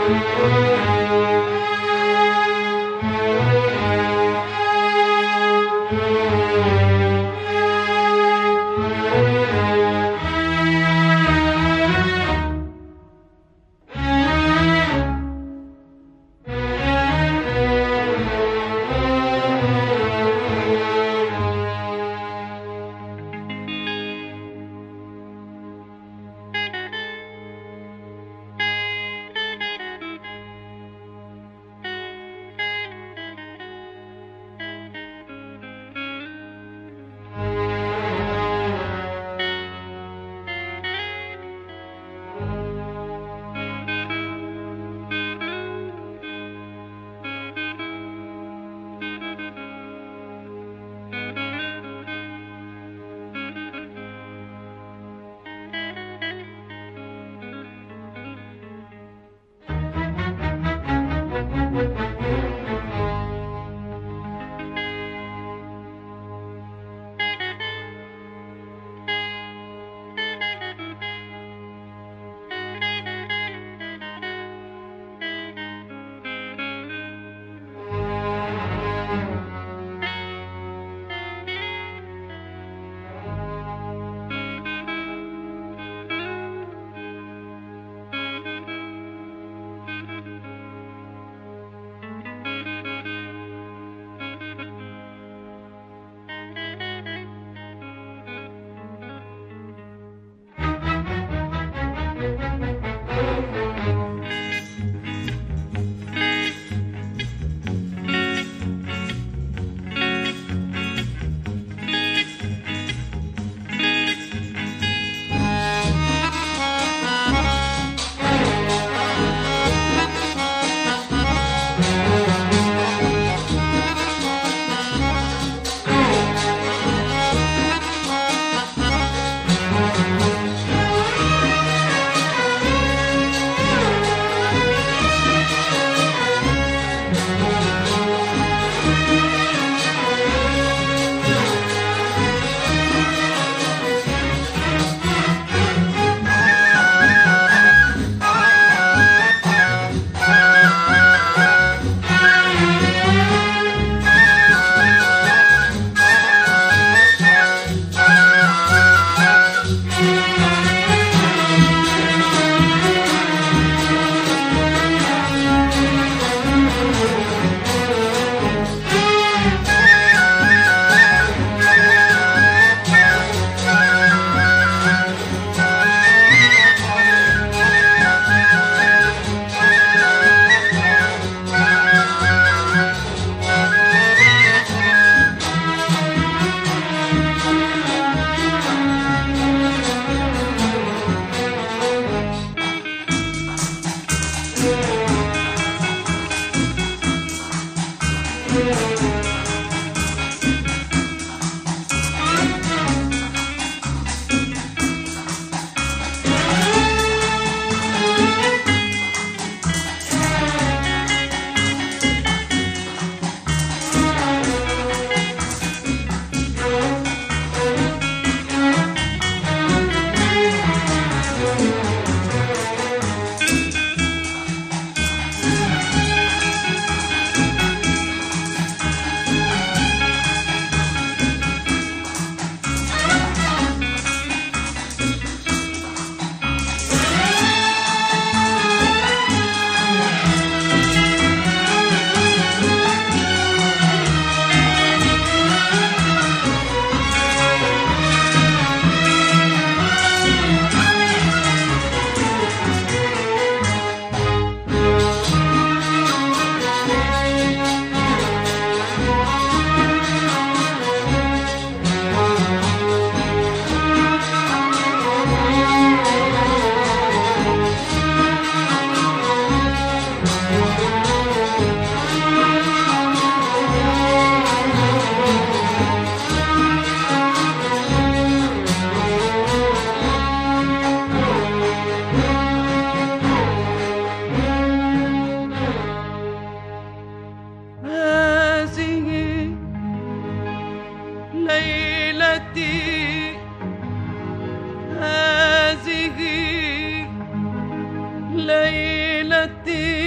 ليلتي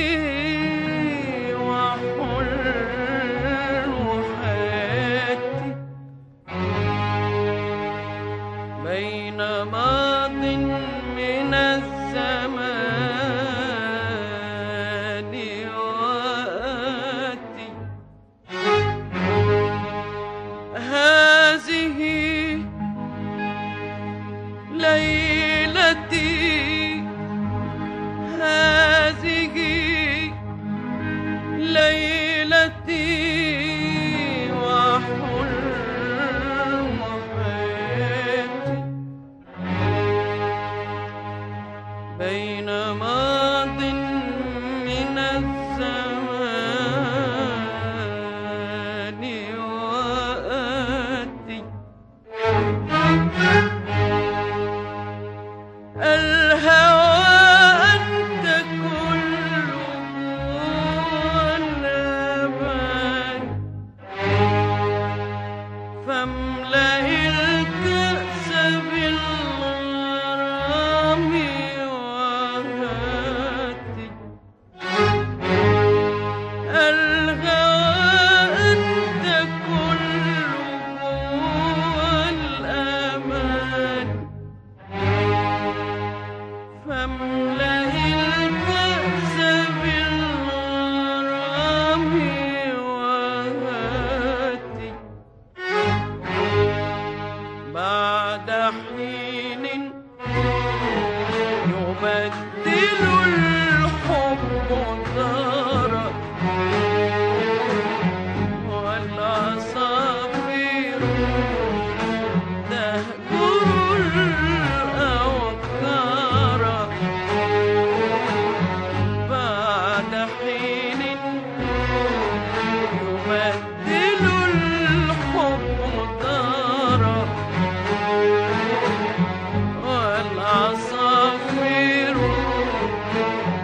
بين ماض من الزمان وآتي. هذه ليلتي، هذه ليلتي وحلم حياتي. بين ماض من الزمان وآتي. الهوى أنت كله والأمان، فاملأ الكأس بالغرام وهاتي. الهوى أنت كله والأمان، فاملأ الكأس بالغرام وهاتي. بعد حين يبدل الحب دارا، والعصافير تهجر الأوكار. بعد حين يبدل الحب دارا، والعصافير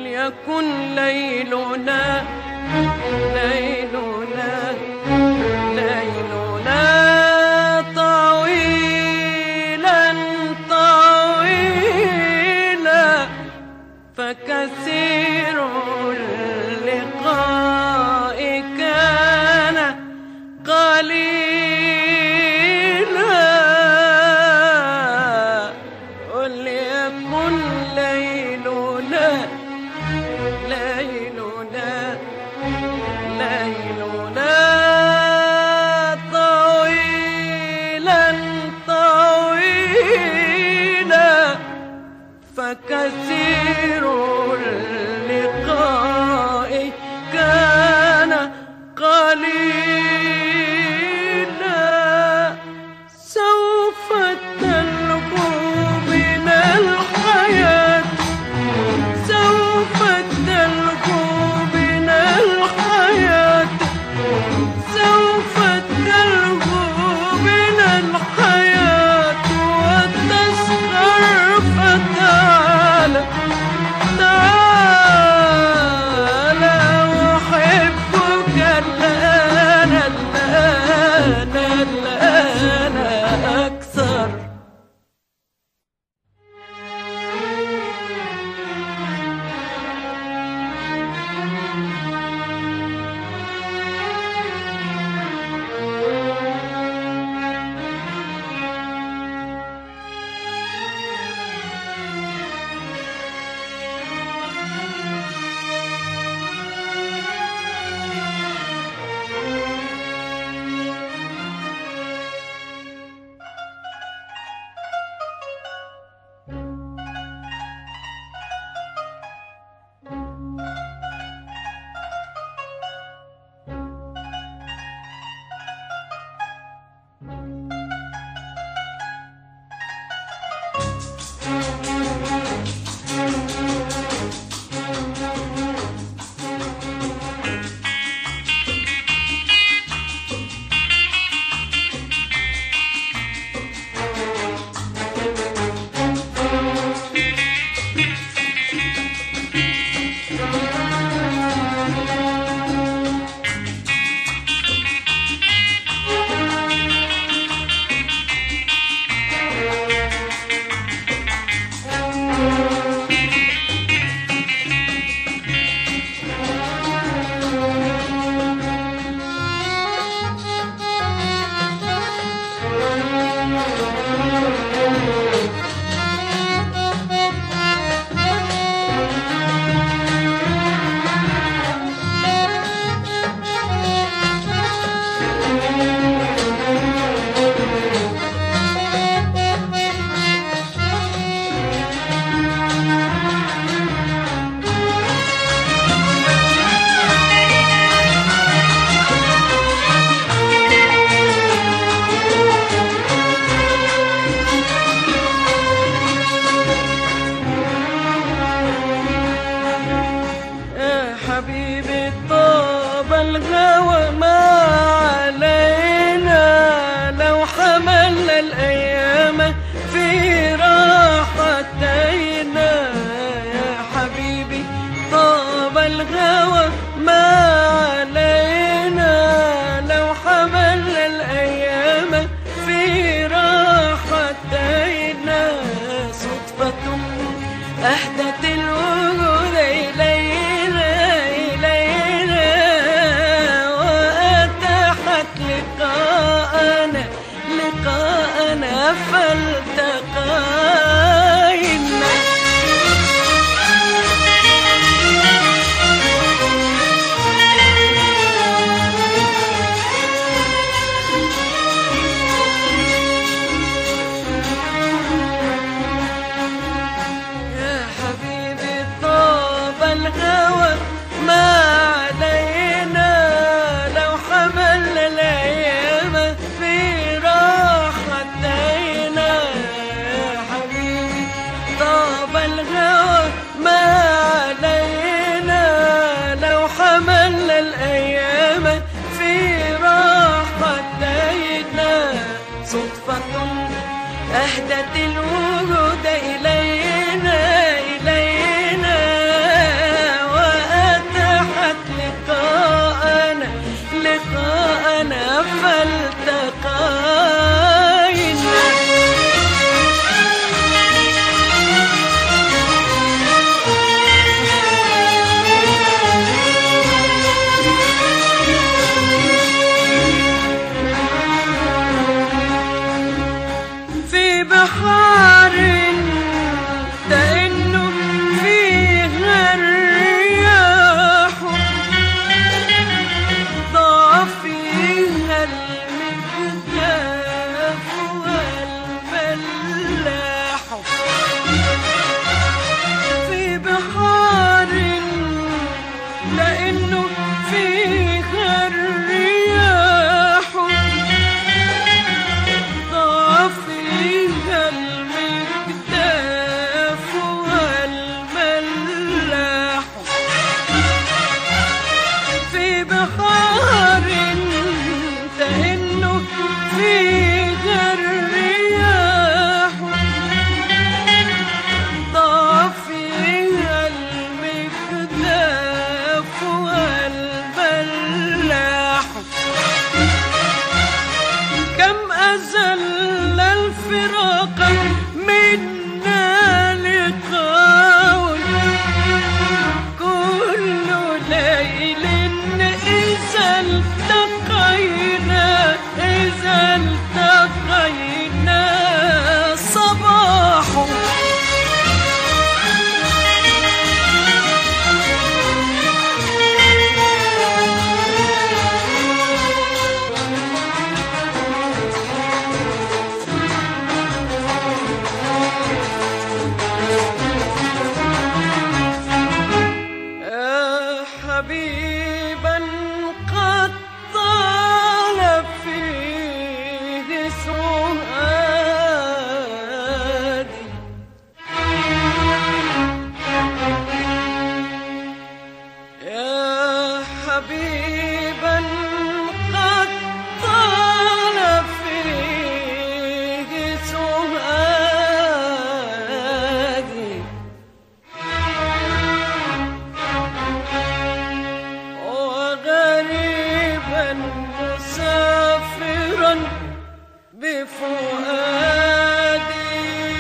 وليكن ليلنا ليلنا ليلنا طويلا طويلا، فكثير اللقاء كان قليلا. وليكن ليلنا ليلنا ليلنا طويلا طويلا، فكثير اللقاء كان قليلا. سوف تلقوا من الحياة، سوف تلقوا من الحياة، سوف تلقوا من الحياة وتسخر. فتعال تعال أحبك الآن الآن الآن أكثر. حبيبي طاب الغوى ما علينا، لو حملنا الأيام في راحتينا. يا حبيبي طاب الغوى ما علينا، لو حملنا الأيام في راحتينا. صدفة أهدت الوجود إلينا لقاءنا لقاءنا فالتقينا. يا حبيبي طاب الهوى ما علينا، لو حملنا الأيام في راحتينا. يا حبيبي طاب الهوى ما علينا، لو حملنا الأيام في راحتينا. صدفة أهدت الوجود إلينا لأنه فيها الرياح ضاع فيها المجداف والملاح في بحار كأنه فيها الرياح ضاع فيها المجداف والملاح كم أزل الفراق منا لقاء كل ليل إذا التقينا صباح حبيبا قد طال فيه سؤادي يا حبيبا قد طال فيه سؤادي مسافرا بفؤادي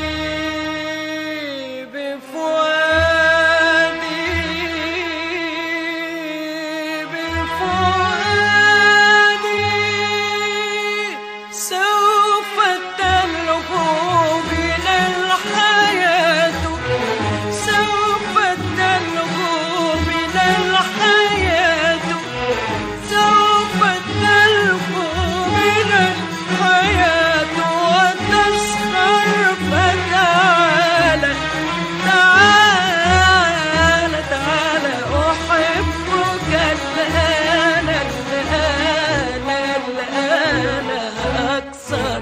سوف تلهو بنا الحياة سوف تلهو بنا الحياة سوف تلهو بنا الحياة وتسخر فتعالى تعالى تعالى أحبك الآن الآن الآن أكثر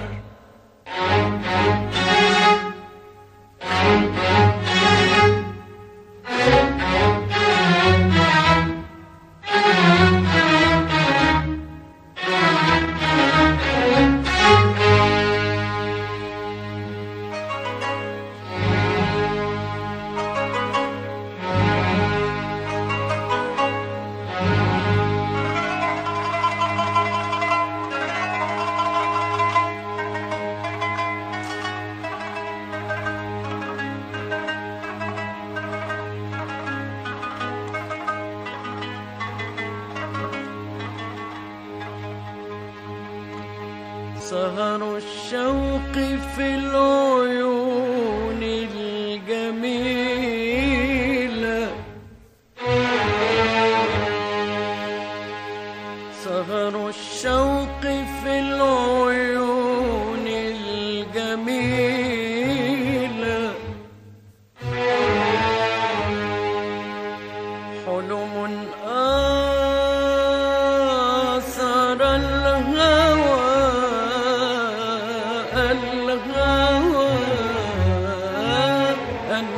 سهر الشوق في العيون الجميلة سهر الشوق في العيون الجميلة حلم آثر الهوى أن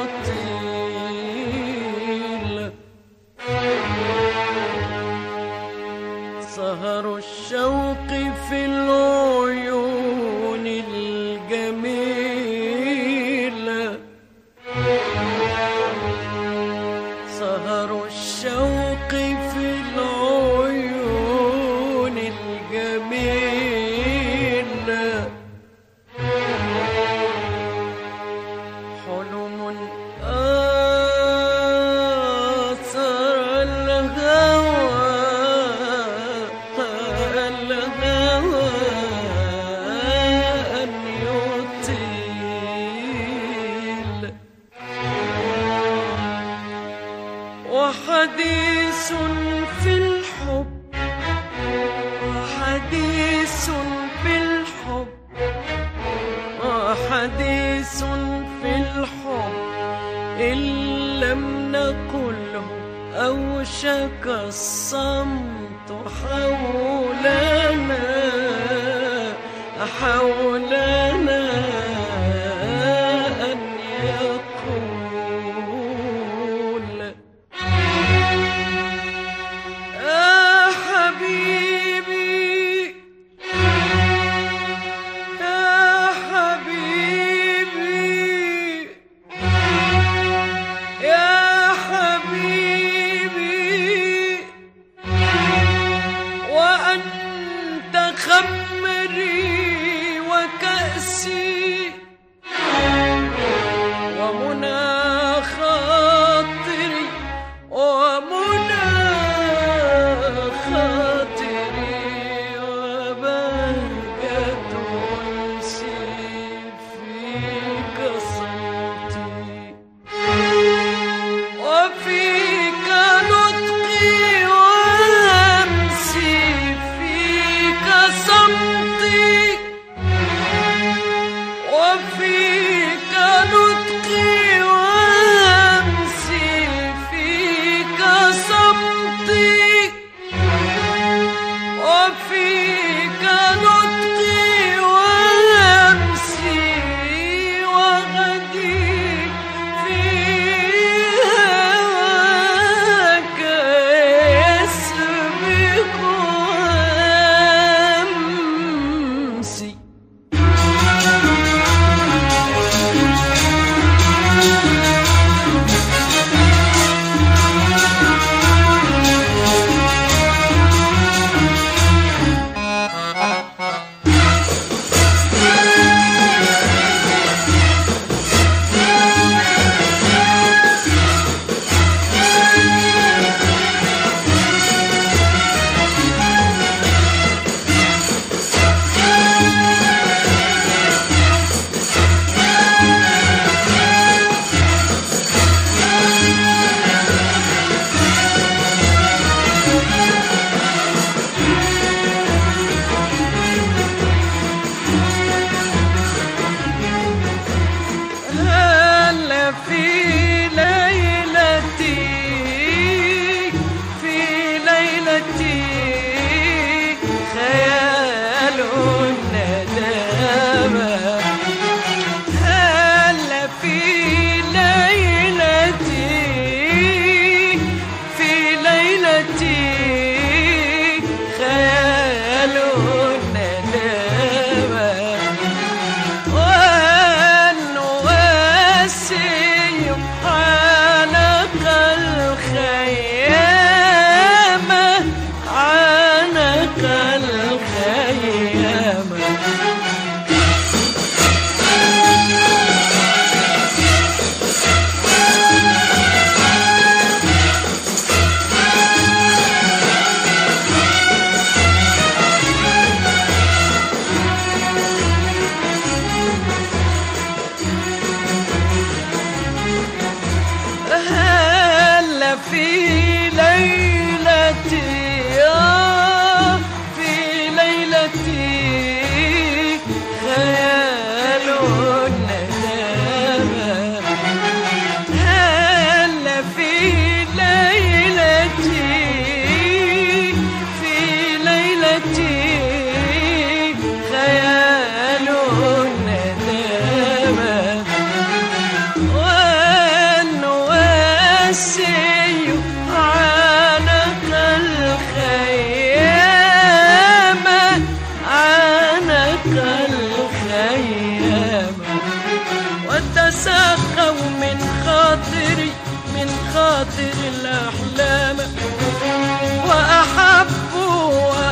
يطيل سهر الشوق في العيون الجميلة سهر الشوق في العيون الجميلة حلم آثر الهوى أن يطيل وحديث في الحب وحديث في الحب وحديث في الحب إن لم نقله أو أوشك الصمت حولنا حولنا أن يقول يا حبيبي يا حبيبي يا حبيبي وأنت خمري وكأسي ومنى خاطري ومنى خاطري وبهجة أنسي فيك صوتي وفيك نطقي وأمسي فيك صمتي وفيك نطقي وأمسي فيك صمتي وفيك نطقي وأمسي وغدي في هواك يسبق أمسي هلا في ليلتي خيال الندامة هلا في ليلتي خيال الندامة والنواسي عانق الخيامة عانق الخيامة هلا في ليلتي خيال الندامة هلا في ليلتي خيال الندامة والنواسي عانق الخيامة عانق الخيامة وتساقوا من خاطر الأحلام وأحبوا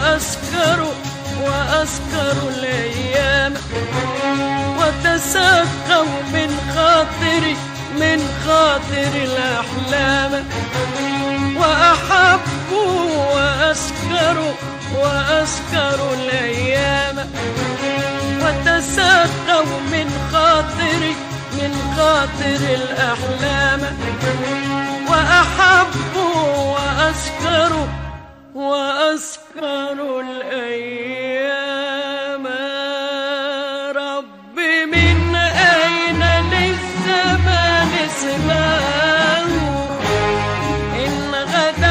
وأسكروا الأيام وتساقوا من خاطر الأحلام وأحبوا وأسكروا الأيام وتساقوا من خاطر الأحلام وأحبوا وأسكروا الأيام ربي من أين للزمان سباه إن غدا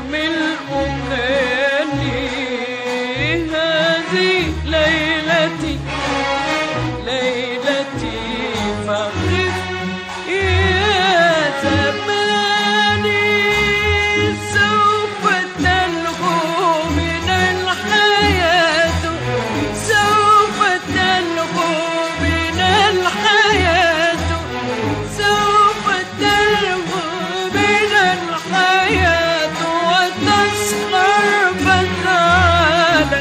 وملء كاني. هذه ليلتي ليلتي فقف يا زماني، سوف تلهو من الحياة، سوف تلهو من الحياة، سوف تلهو من الحياة وتسخر. فتعالى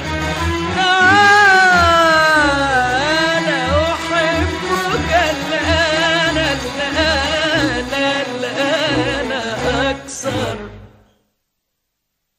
تعالى أحبك الآن الآن الآن أكثر.